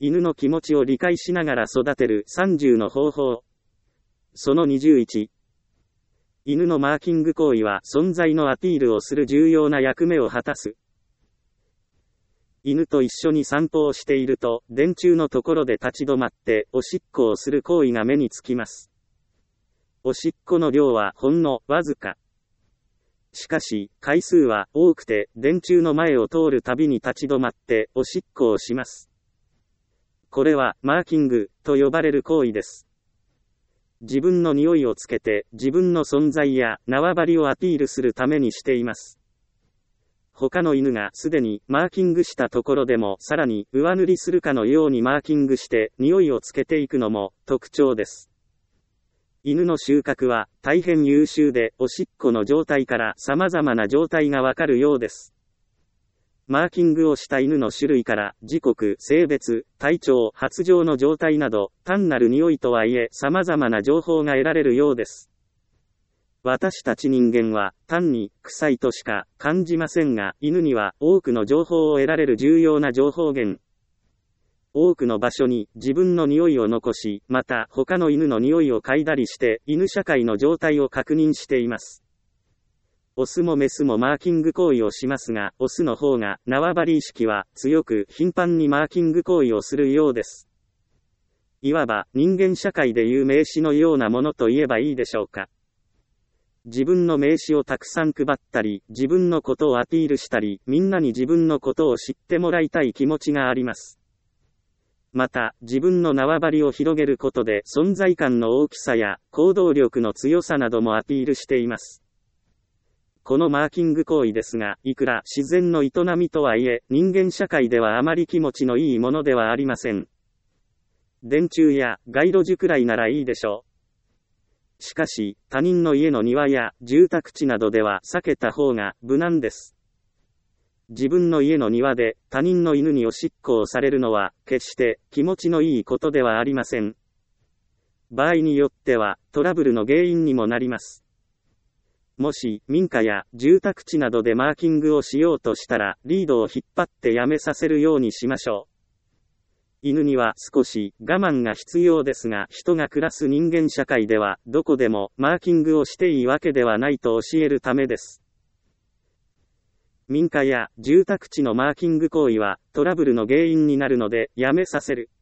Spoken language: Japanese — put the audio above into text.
犬の気持ちを理解しながら育てる30の方法。その21。犬のマーキング行為は存在のアピールをする重要な役目を果たす。犬と一緒に散歩をしていると、電柱のところで立ち止まって、おしっこをする行為が目につきます。おしっこの量はほんのわずか。しかし、回数は多くて、電柱の前を通るたびに立ち止まって、おしっこをします。これは、マーキング、と呼ばれる行為です。自分の匂いをつけて、自分の存在や縄張りをアピールするためにしています。他の犬がすでにマーキングしたところでもさらに上塗りするかのようにマーキングして匂いをつけていくのも特徴です。犬の収穫は大変優秀でおしっこの状態から様々な状態がわかるようです。マーキングをした犬の種類から時刻、性別、体調、発情の状態など単なる匂いとはいえ様々な情報が得られるようです。私たち人間は単に臭いとしか感じませんが、犬には多くの情報を得られる重要な情報源。多くの場所に自分の匂いを残し、また他の犬の匂いを嗅いだりして犬社会の状態を確認しています。オスもメスもマーキング行為をしますが、オスの方が縄張り意識は強く頻繁にマーキング行為をするようです。いわば人間社会でいう名刺のようなものと言えばいいでしょうか。自分の名刺をたくさん配ったり、自分のことをアピールしたり、みんなに自分のことを知ってもらいたい気持ちがあります。また、自分の縄張りを広げることで存在感の大きさや行動力の強さなどもアピールしています。このマーキング行為ですが、いくら自然の営みとはいえ、人間社会ではあまり気持ちのいいものではありません。電柱や街路樹くらいならいいでしょう。しかし、他人の家の庭や住宅地などでは避けた方が無難です。自分の家の庭で他人の犬におしっこをされるのは決して気持ちのいいことではありません。場合によってはトラブルの原因にもなります。もし民家や住宅地などでマーキングをしようとしたらリードを引っ張ってやめさせるようにしましょう。犬には少し我慢が必要ですが、人が暮らす人間社会ではどこでもマーキングをしていいわけではないと教えるためです。民家や住宅地のマーキング行為はトラブルの原因になるのでやめさせる。